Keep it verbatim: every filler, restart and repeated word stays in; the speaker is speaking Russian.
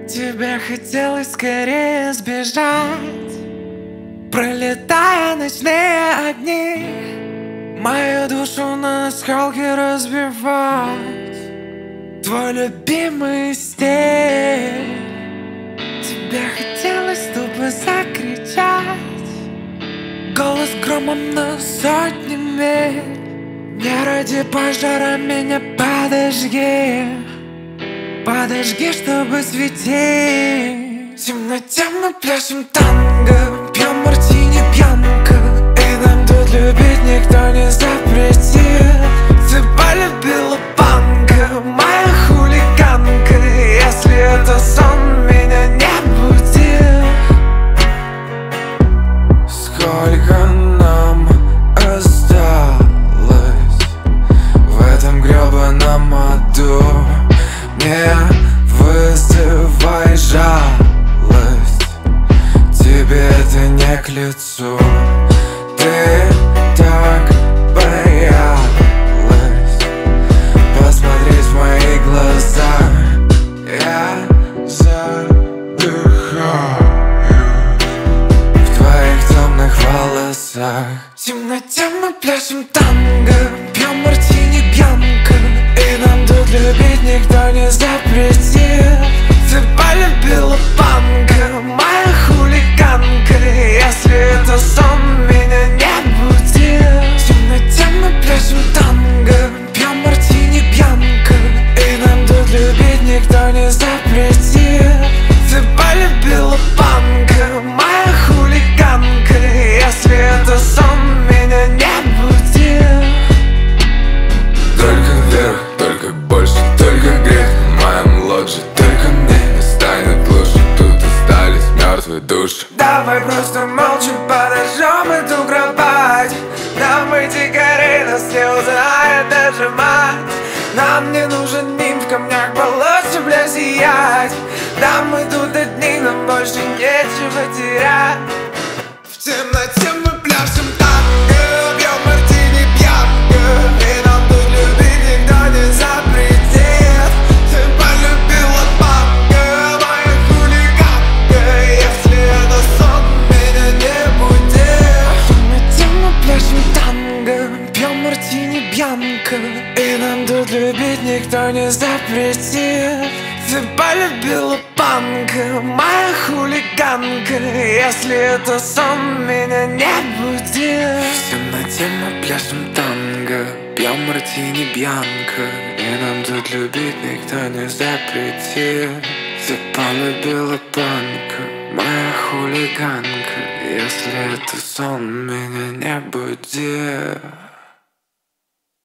Тебе хотелось скорее сбежать, пролетая ночные огни, мою душу на осколки разбивать. Твой любимый стиль. Тебе хотелось тупо закричать, голос громом на сотни миль. Не ради пожара меня подожги, подожги, чтобы светить. В темноте мы пляшем танго, пьем мартини пьянка, и нам тут любить никто не запретит. Ты полюбила панка, моя хулиганка, если это сон, меня не буди. Сколько нам осталось в этом гребаном аду? Не вызывай жалость, тебе это не к лицу. Ты так боялась посмотреть в мои глаза. Я задыхаюсь в твоих темных волосах. В темноте мы пляшем танго, пьем мартини пьянка, и нам тут любить никто не запретит. Ты полюбила панка, моя хулиганка, если это сон, меня не буди. В темноте мы пляшем танго, пьем мартини пьянка, и нам тут любить никто не запретит. Ты полюбила панка, моя хулиганка, если это сон, меня не буди. Только вверх, только больше, только грех в моем лодже. Только мне не станет лучше, тут остались мертвые души. Давай просто молча подожжем эту кровать. Нам эти горы нас не узнает даже мать. Нам не нужен нимф в камнях болот, чтобы сиять. Да мы тут одни, нам больше нечего терять. В темноте мы пляшем танго, пьем мартини пьянка, и нам тут любить никто не запретит. Ты полюбила панка, моя хулиганка, если это сон, меня не буди. В темноте мы пляшем танго, пьем мартини пьянка, и нам тут любить никто не запретит. Ты полюбила панка, моя хулиганка, если это сон, меня не буди. В темноте мы пляшем танго, пьем мартини бьянка, и нам тут любить никто не запретит. Ты полюбила панка, моя хулиганка, если это сон, меня не буди.